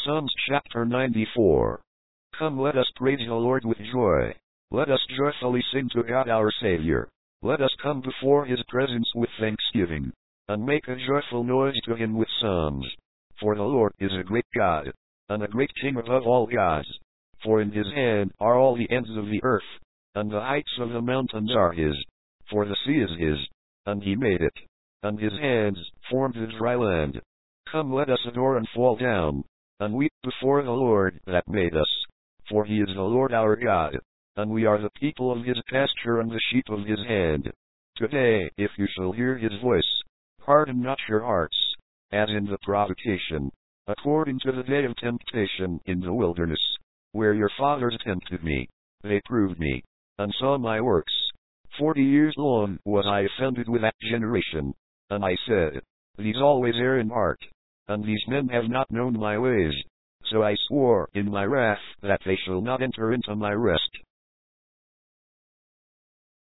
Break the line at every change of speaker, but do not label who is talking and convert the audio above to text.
Psalms chapter 94. Come, let us praise the Lord with joy. Let us joyfully sing to God our Savior. Let us come before his presence with thanksgiving, and make a joyful noise to him with psalms. For the Lord is a great God, and a great King above all gods. For in his hand are all the ends of the earth, and the heights of the mountains are his. For the sea is his, and he made it, and his hands formed the dry land. Come, let us adore and fall down, and weep before the Lord that made us. For he is the Lord our God, and we are the people of his pasture and the sheep of his hand. Today, if you shall hear his voice, harden not your hearts, as in the provocation, according to the day of temptation in the wilderness, where your fathers tempted me. They proved me, and saw my works. 40 years long was I offended with that generation, and I said, these always err in heart, and these men have not known my ways. So I swore in my wrath that they shall not enter into my rest.